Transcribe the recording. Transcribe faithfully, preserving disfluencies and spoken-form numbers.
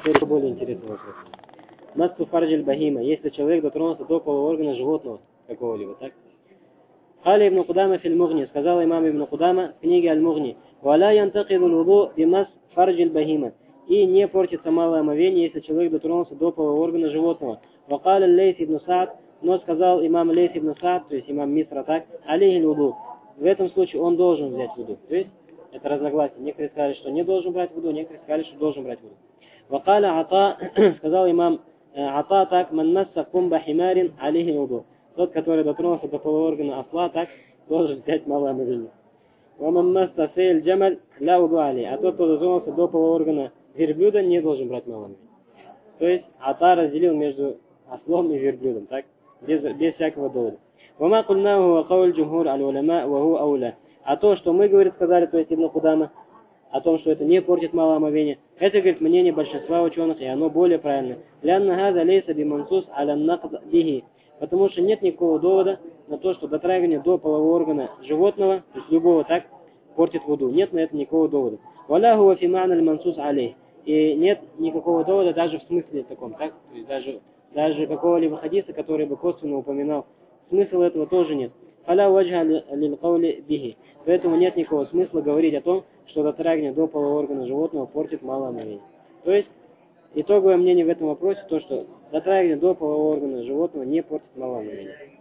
Теперь более интересный вопрос. Массу фарджиль бахима, если человек дотронулся до полуоргана животного какого-либо, так? Хали ибн Кудама фил Мугни, сказал имам ибн Кудама в книге Аль-Мугни, «Валя янтакиду луду бимас фарджиль бахима». И не портится малое омовение, если человек дотронулся до полуоргана животного. Вакаля Лейс ибн Саад, но сказал имам Лейс ибн Саад, то есть имам Мисра, так, алейхи луду. В этом случае он должен взять вуду. То есть это разногласие. Некоторые сказали, что не должен брать вуду, некоторые сказали, что должен брать вуду. Вакаля Ата, сказал имам Ата, так, ман масса кумба химарин алейхи луду. Тот, который дотронулся до полуоргана осла, так, должен взять малое омовение. Ваман масса сейл джамаль ля уду али. А тот, кто дотронулся до полуоргана верблюда, не должен брать малое омовение. То есть Ата разделил между ослом и верблюдом, так, без, без всякого довода. Вама кульнаху ва кауль джумхур аль-уляма ва ху ауля. А то, что мы, говорит, сказали, то есть Ибн Кудама, о том, что это не портит малое омовение, это, говорит, мнение большинства ученых, и оно более правильное. Лянна хаза лейса бимансус аля накд бихи. Потому что нет никакого довода на то, что дотрагивание до полового органа животного, то есть любого, так, портит вуду. Нет на это никакого довода. Валя хуа фи ма'на аль-мансус алей. И нет никакого довода даже в смысле таком, так, то есть даже, даже какого-либо хадиса, который бы косвенно упоминал. Смысла этого тоже нет. Фаля ваджха лил каули бихи. Поэтому нет никакого смысла говорить о том, что дотрагивание до полового органа животного портит малое омовение. То есть итоговое мнение в этом вопросе то, что дотрагивание до полового органа животного не портит малое омовение.